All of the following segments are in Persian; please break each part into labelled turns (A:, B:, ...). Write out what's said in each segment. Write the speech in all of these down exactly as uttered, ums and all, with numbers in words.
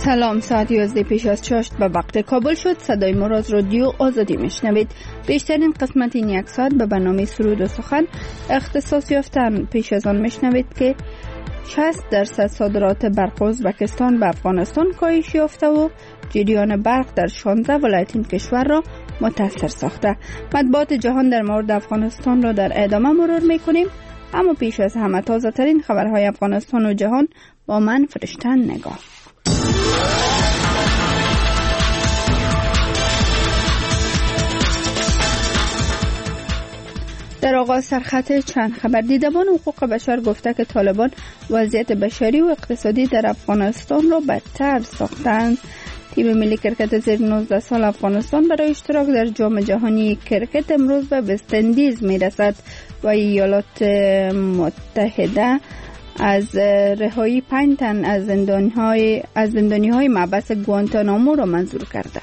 A: سلام، ساعت یازده پیش از چاشت به وقت کابل شد. صدای ما را از رادیو آزادی میشنوید. بیشترین قسمت این یک ساعت به برنامه سرود و سخن اختصاص یافتن. پیش از آن میشنوید که شصت درصد صادرات برق ازبکستان به افغانستان کاهش یافته و جریان برق در شانزده ولایت این کشور را متاثر ساخته. مطبوعات جهان در مورد افغانستان را در ادامه مرور میکنیم، اما پیش از همه تازه ترین خبرهای افغانستان و جهان با من فرشتن نگاه. در آغاز سرخط چند خبر. دیدبان حقوق بشر گفته که طالبان وضعیت بشری و اقتصادی در افغانستان را بدتر ساختند. تیم ملی کرکت زیر نوزده سال افغانستان برای اشتراک در جام جهانی کرکت امروز به وست اندیز میرسد و ایالات متحده از رهایی پنج تن از زندانی‌های از زندانی‌های محبس گوانتانامو را منظور کرده.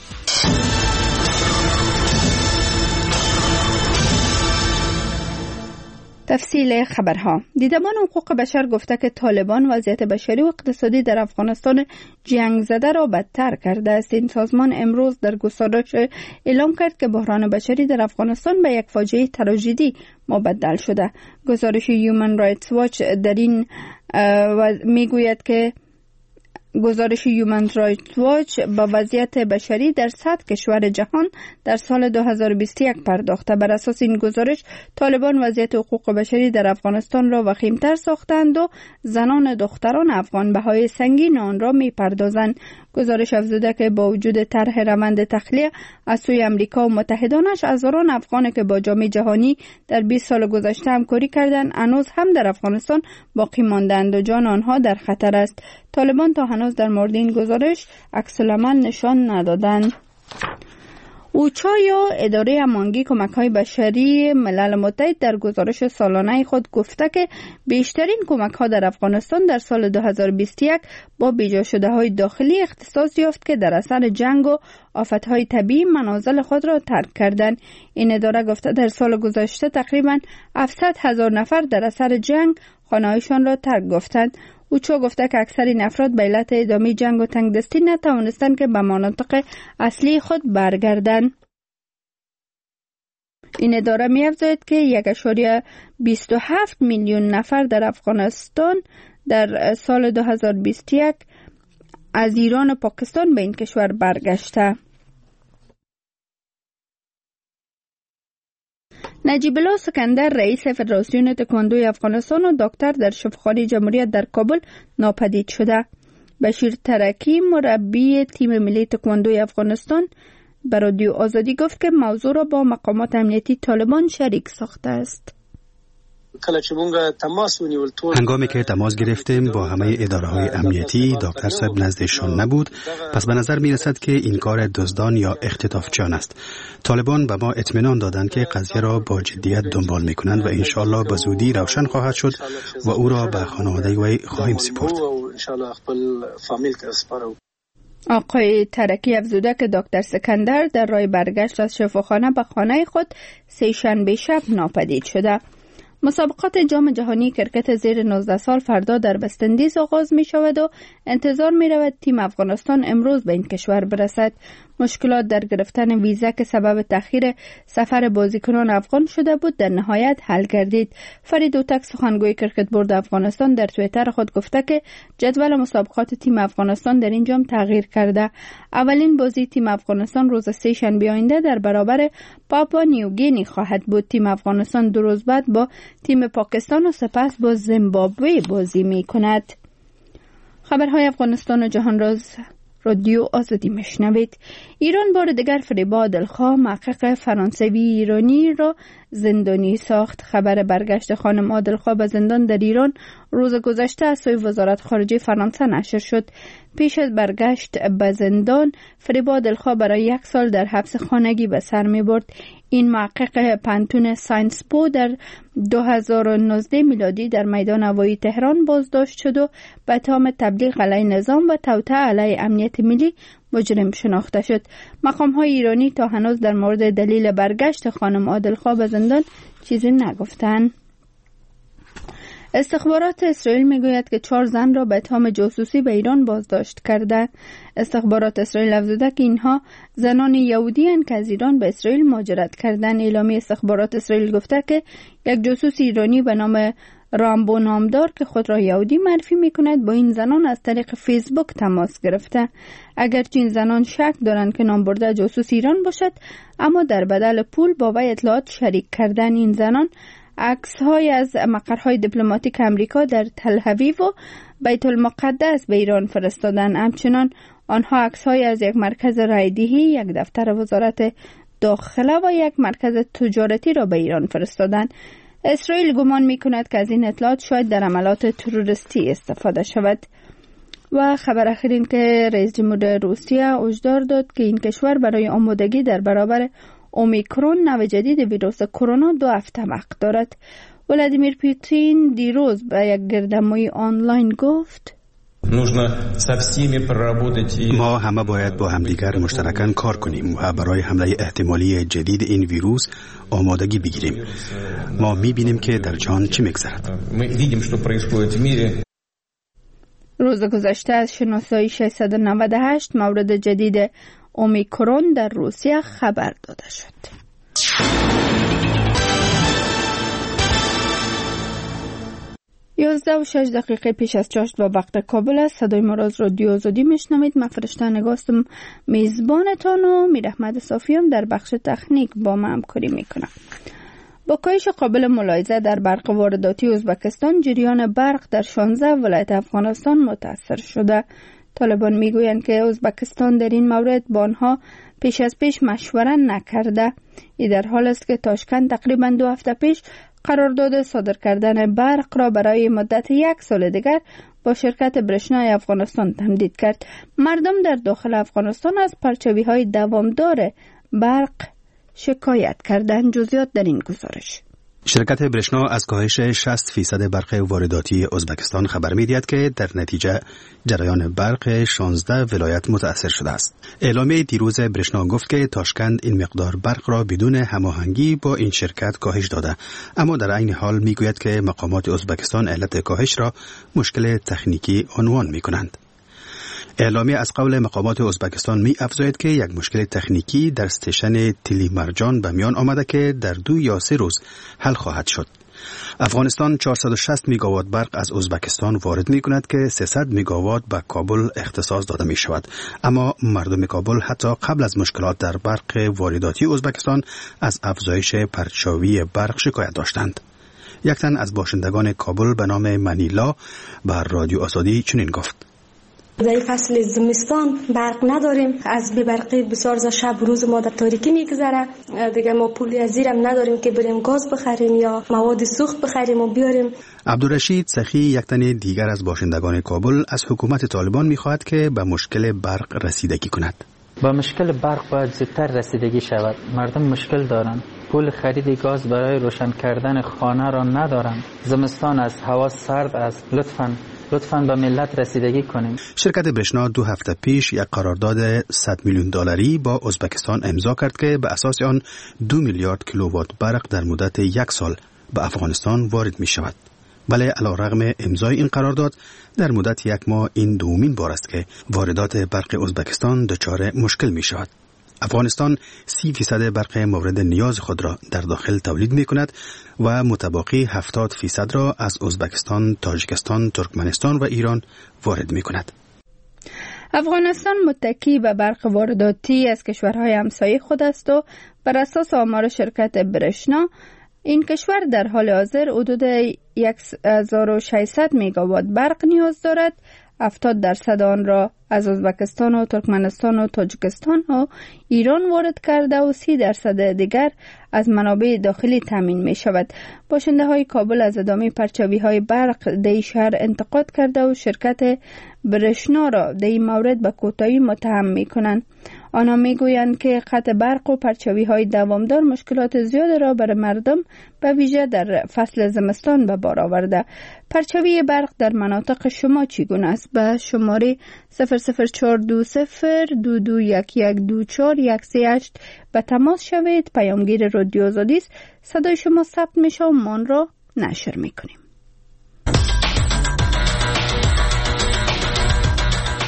A: تفصیل خبرها. دیدبان حقوق بشر گفته که طالبان وضعیت بشری و اقتصادی در افغانستان جنگ زده را بدتر کرده است. این سازمان امروز در گزارش اعلام کرد که بحران بشری در افغانستان به یک فاجعه تراژدی مبدل شده. گزارش هیومن رایتس واچ در این میگوید که گزارش هیومن رایتس واچ با وضعیت بشری در صد کشور جهان در سال دو هزار و بیست و یک پرداخته. بر اساس این گزارش طالبان وضعیت حقوق بشری در افغانستان را وخیم‌تر ساختند و زنان دختران افغان بهای سنگین آن را می‌پردازند. گزارش افزوده که با وجود طرح روند تخلیه از سوی امریکا و متحدانش، هزاران افغان که با جامعه جهانی در بیست سال گذشته همکاری کردند هنوز هم در افغانستان باقی ماندند و جان آنها در خطر است. طالبان تا هنوز در مورد این گزارش عکس‌العمل نشان ندادند. اوچا یا اداره هماهنگی کمک‌های بشری ملل متحد در گزارش سالانه خود گفته که بیشترین کمک‌ها در افغانستان در سال دو هزار و بیست و یک با بیجا شده‌های داخلی اختصاص یافت که در اثر جنگ و آفت‌های طبیعی منازل خود را ترک کردند. این اداره گفته در سال گذشته تقریباً هفتصد هزار نفر در اثر جنگ خانه‌هایشان را ترک گفتند. اوچا گفته که اکثر این افراد به علت ادامه جنگ و تنگدستی نتوانستند که به مناطق اصلی خود برگردند. این اداره می‌افزاید که یک ممیز بیست و هفت میلیون نفر در افغانستان در سال دو هزار و بیست و یک از ایران و پاکستان به این کشور برگشته. نجیب الله سکندر رئیس فدراسیون تکواندوی افغانستان و دکتر در شفاخانه جمهوریت در کابل ناپدید شده. بشیر ترکی مربی تیم ملی تکواندوی افغانستان به رادیو آزادی گفت که موضوع را با مقامات امنیتی طالبان شریک ساخته است.
B: هنگامی که تماس گرفتیم با همه اداره‌های امنیتی، دکتر صاحب نزدشان نبود، پس به نظر می‌رسد که این کار دزدان یا اختطافچیان است. طالبان به ما اطمینان دادند که قضیه را با جدیت دنبال می‌کنند و انشالله به زودی روشن خواهد شد و او را به خانواده وی خواهیم سپرد.
A: آقای ترکی افزوده که دکتر سکندر در راه برگشت از شفاخانه به خانه خود سه شنبه شب ناپدید شده. مسابقات جام جهانی کرکت زیر نوزده سال فردا در وست اندیز آغاز می شود و انتظار می رود تیم افغانستان امروز به این کشور برسد. مشکلات در گرفتن ویزا که سبب تأخیر سفر بازیکنان افغان شده بود در نهایت حل گردید. فرید اوتک سخنگوی کرکت بورد افغانستان در توییتر خود گفته که جدول مسابقات تیم افغانستان در این جام تغییر کرده. اولین بازی تیم افغانستان روز سه شنبه آینده در برابر پاپوا نیوگینی خواهد بود. تیم افغانستان دو روز بعد با تیم پاکستان و سپس با زیمبابوه بازی می کند. خبرهای افغانستان و جهان راز رادیو آزادی میشنوید. ایران بار دیگر فریبا عادلخواه محقق فرانسوی ایرانی را زندانی ساخت. خبر برگشت خانم عادلخواه به زندان در ایران روز گذشته از سوی وزارت خارجه فرانسه نشر شد. پیش از برگشت به زندان، فریبا عادلخواه برای یک سال در حبس خانگی به سر می برد. این محقق پانتون ساینس پو در دو هزار و نوزده میلادی در میدان هوایی تهران بازداشت شد و به اتهام تبلیغ علیه نظام و توطئه علیه امنیت ملی مجرم شناخته شد. مقام‌های ایرانی تا هنوز در مورد دلیل برگشت خانم عادلخواه به زندان چیزی نگفتند. استخبارات اسرائیل میگوید که چهار زن را به اتهام جاسوسی به ایران بازداشت کرده. استخبارات اسرائیل افزوده که اینها زنان یهودی اند که از ایران به اسرائیل مهاجرت کردند. اعلامیه استخبارات اسرائیل گفته که یک جاسوس ایرانی به نام رامبو نامدار که خود را یهودی معرفی میکند با این زنان از طریق فیسبوک تماس گرفته. اگرچه این زنان شک دارند که نامبرده جاسوس ایران باشد، اما در بدل پول با وی اطلاعات شریک کردن. این زنان عکس‌های از مقرهای دیپلماتیک امریکا در تل اویو و بیت المقدس به ایران فرستادند. همچنان آنها عکس‌های از یک مرکز رایدهی، یک دفتر وزارت داخله و یک مرکز تجارتی را به ایران فرستادند. اسرائیل گمان می‌کند که از این اطلاعات شاید در عملیات تروریستی استفاده شود. و خبر اخیر این که رئیس جمهور روسیه هشدار داد که این کشور برای آمادگی در برابر اومیکرون نوع جدید ویروس کرونا دو هفته وقت دارد. ولادیمیر پوتین دیروز به یک گردهمایی آنلاین گفت:
B: ما همه باید با همدیگر مشترکاً کار کنیم و برای حمله احتمالی جدید این ویروس آمادگی بگیریم. ما می‌بینیم که در جهان چه می‌گذرد.
A: روز گذشته از شناسایی ششصد و نود و هشت مورد جدید اومیکرون در روسیه خبر داده شد. یازده و شش دقیقه پیش از چاشت و وقت کابل است. صدای ما را از رادیو آزادی میشنوید. من فرشته نگاستم میزبانتان و میر احمد صافیان در بخش تکنیک با ما همکاری میکنم. با کاهش قابل ملاحظه در برق وارداتی ازبکستان، جریان برق در شانزده ولایت افغانستان متاثر شده. طالبان میگویند که ازبکستان در این مورد با آنها پیش از پیش مشوره نکرده. این در حال است که تاشکند تقریبا دو هفته پیش قرارداد صادر کردن برق را برای مدت یک سال دیگر با شرکت برشنای افغانستان تمدید کرد. مردم در داخل افغانستان از پرچاوی‌های دوامدار برق شکایت کردند. جزئیات در این گزارش.
B: شرکت برشنا از کاهش شصت فیصد برق وارداتی ازبکستان خبر می‌دهد که در نتیجه جریان برق شانزده ولایت متاثر شده است. اعلامیه دیروز برشنا گفت که تاشکند این مقدار برق را بدون هماهنگی با این شرکت کاهش داده، اما در عین حال میگوید که مقامات ازبکستان علت کاهش را مشکل تکنیکی عنوان می‌کنند. اعلامیه از قول مقامات ازبکستان می افزاید که یک مشکل تکنیکی در استیشن تلی مرجان به میان آمده که در دو یا سه روز حل خواهد شد. افغانستان چهارصد و شصت مگاوات برق از ازبکستان وارد می کند که سیصد مگاوات به کابل اختصاص داده می شود، اما مردم کابل حتی قبل از مشکلات در برق وارداتی ازبکستان از افزایش پرچاوی برق شکایت داشتند. یک تن از باشندگان کابل به نام منیلا بر رادیو آزادی چنین گفت:
C: در فصل زمستان برق نداریم، از بی برقی بسیار ز شب روز ما در تاریکی میگذره. دیگه ما پولی از زیرم نداریم که بریم گاز بخریم یا مواد سوخت بخریم و بیاریم.
B: عبدالرشید سخی یک تن دیگر از باشندگان کابل از حکومت طالبان میخواهد که به مشکل برق رسیدگی کند.
D: با مشکل برق باید زودتر رسیدگی شود. مردم مشکل دارند، پول خرید گاز برای روشن کردن خانه را ندارند. زمستان است، هوا سرد است. لطفاً لطفاً به ملت رسیدگی کنیم.
B: شرکت برشنا دو هفته پیش یک قرارداد صد میلیون دلاری با ازبکستان امضا کرد که به اساس آن دو میلیارد کیلووات برق در مدت یک سال به افغانستان وارد می شود. ولی علیرغم امضای این قرارداد در مدت یک ماه این دومین بار است که واردات برق ازبکستان دچار مشکل می شود. افغانستان سی فیصد برق مورد نیاز خود را در داخل تولید می کند و متباقی هفتاد فیصد را از ازبکستان، تاجیکستان، ترکمنستان و ایران وارد می کند.
A: افغانستان متکی به برق وارداتی از کشورهای همسایه خود است و بر اساس آمار شرکت برشنا این کشور در حال حاضر حدود یک هزار و ششصد مگاوات برق نیاز دارد. هفتاد درصد آن را از ازبکستان و ترکمنستان و تاجیکستان و ایران وارد کرده و سی درصد دیگر از منابع داخلی تامین می شود. باشنده های کابل از ادامه پرچاوی های برق در شهر انتقاد کرده و شرکت برشنا را در این مورد به کوتاهی متهم می کنند. آنها می گویند که قطع برق و پرچاوی های دوامدار مشکلات زیاد را بر مردم به ویژه در فصل زمستان به بار آورده. پرچاوی برق در مناطق شما چگونه است؟ به شماره صفر صفر چهار دو صفر دو دو یک یک دو چهار یک سه هشت به تماس شوید. پیامگیر رادیو آزادی است. صدای شما ثبت میشه و ما آن را نشر میکنیم.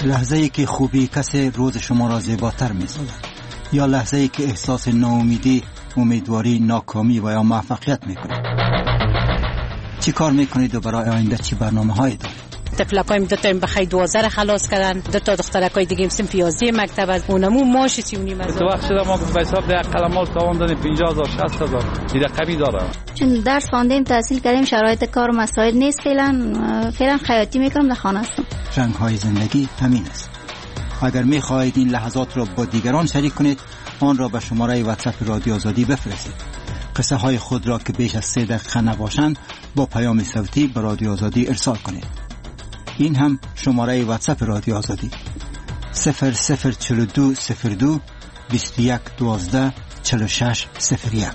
E: لحظه‌ای که خوبی کسی روز شما را زیباتر می‌سازد یا لحظه‌ای که احساس ناامیدی، امیدواری، ناکامی و یا موفقیت می‌کنید؟ چی کار می‌کنید و برای آینده چی برنامه‌هایی دارید؟
F: تفلکایم دو تا ام بخای دوازده خلاص کردن، دو تا دخترکای دیگه سیم پیازی مکتب از اونمو ماش سیونی مزه.
G: تو وقت شده ما به حساب ده قلمال تاوان دادیم پنجاه هزار شصت هزار دیگه قوی داره.
H: چون درس خواندیم تحصیل کردیم شرایط کار مساعد نیست، فعلا فعلا خیاطی میکنم در خانه هستم.
E: رنگ‌های زندگی همین است. اگر می‌خواهید این لحظات را با دیگران شریک کنید، آن را به شماره واتساپ رادیو آزادی بفرستید. قصه های خود را که بیش از سه دقیقه نباشند با پیام صوتی به رادیو آزادی ارسال کنید. این هم شماره واتساپ رادیو آزادی صفر صفر چهل و دو صفر دو بیست و یک دوازده چهل و شش صفر یک.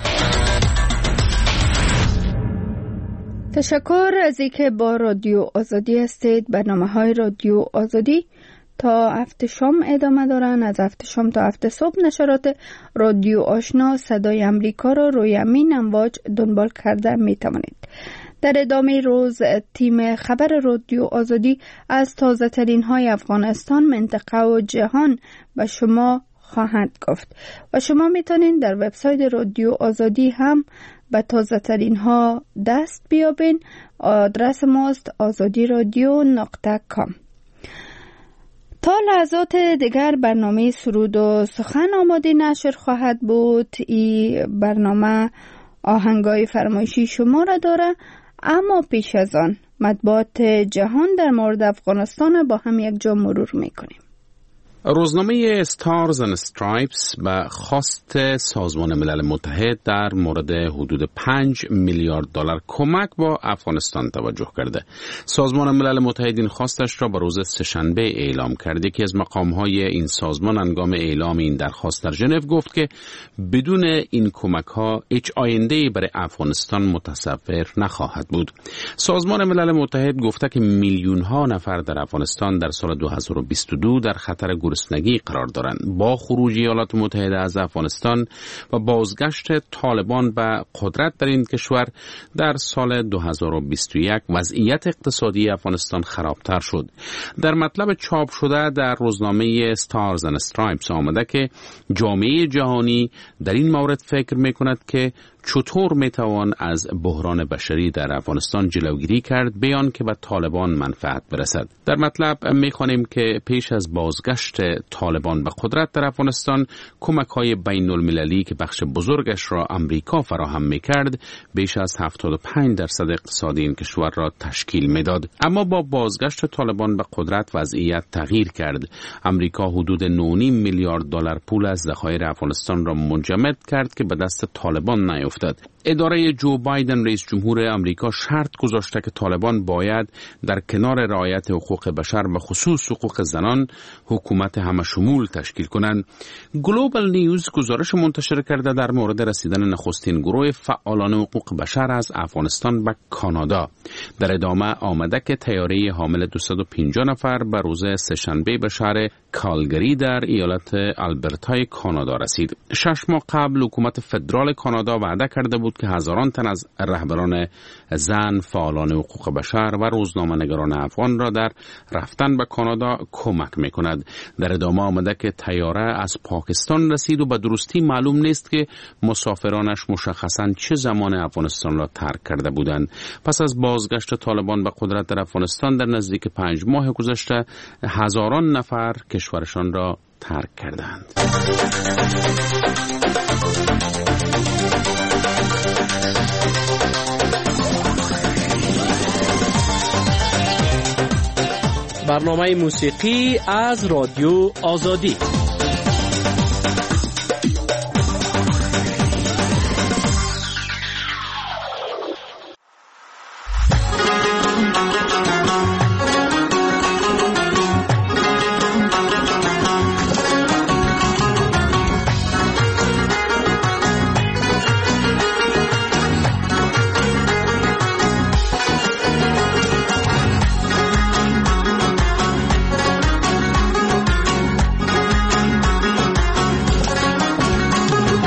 A: تشکر از اینکه با رادیو آزادی هستید. برنامه های رادیو آزادی تا هفت شام ادامه دارن. از هفت شام تا هفت صبح نشرات رادیو آشنا صدای امریکا را روی همین امواج دنبال کرده می توانید. در ادامه روز تیم خبر رادیو آزادی از تازه ترین های افغانستان، منطقه و جهان به شما خواهند گفت و شما میتونید در وبسایت رادیو آزادی هم به تازه ترین ها دست بیابین. آدرس ماست آزادی رادیو نقطه کام. تا لحظات دیگر برنامه سرود و سخن آماده نشر خواهد بود. این برنامه آهنگای فرمایشی شما را داره، اما پیش از آن مطبوعات جهان در مورد افغانستان با هم یک جا مرور میکنیم.
I: روزنامه ستارز اند استرایپس به خواست سازمان ملل متحد در مورد حدود پنج میلیارد دلار کمک با افغانستان توجه کرده. سازمان ملل متحد این خواستش را به روز سه‌شنبه اعلام کرده که از مقام‌های این سازمان هنگام اعلام این درخواست در ژنو گفت که بدون این کمک‌ها هیچ آینده‌ای برای افغانستان متصور نخواهد بود. سازمان ملل متحد گفته که میلیون‌ها نفر در افغانستان در سال دو هزار و بیست و دو در خطر گرسنگی قرار دارند. با خروج ایالات متحده از افغانستان و بازگشت طالبان به قدرت در این کشور در سال دو هزار و بیست و یک وضعیت اقتصادی افغانستان خرابتر شد. در مطلب چاپ شده در روزنامه ستارز اند استرایپس آمده که جامعه جهانی در این مورد فکر می‌کند که چطور میتوان از بحران بشری در افغانستان جلوگیری کرد بیان که به طالبان منفعت برسد. در مطلب میخوانیم که پیش از بازگشت طالبان به قدرت در افغانستان کمک‌های بین المللی که بخش بزرگش را امریکا فراهم میکرد بیش از هفتاد و پنج درصد اقتصادی این کشور را تشکیل میداد. اما با بازگشت طالبان به قدرت وضعیت تغییر کرد. امریکا حدود نه و نیم میلیارد دلار پول از ذخایر افغانستان را منجمد کرد که به دست طالبان نیفتاد. اداره جو بایدن رئیس جمهور امریکا شرط گذاشته که طالبان باید در کنار رعایت حقوق بشر به خصوص حقوق زنان حکومت همه شمول تشکیل کنند. گلوبال نیوز گزارش منتشر کرده در مورد رسیدن نخستین گروه فعالان حقوق بشر از افغانستان به کانادا. در ادامه آمده که طیاره حامل دویست و پنجاه نفر به روز سه‌شنبه به شهر کالگری در ایالت آلبرتای کانادا رسید. شش ماه قبل حکومت فدرال کانادا وعده کرده بود که هزاران تن از رهبران زن، فعالان حقوق بشر و روزنامه‌نگاران افغان را در رفتن به کانادا کمک می‌کند. در ادامه آمده که طیاره از پاکستان رسید و به درستی معلوم نیست که مسافرانش مشخصاً چه زمان افغانستان را ترک کرده بودند. پس از بازگشت طالبان به قدرت در افغانستان در نزدیک پنج ماه گذشته هزاران نفر کشورشان را ترک کردند.
J: برنامه موسیقی از رادیو آزادی.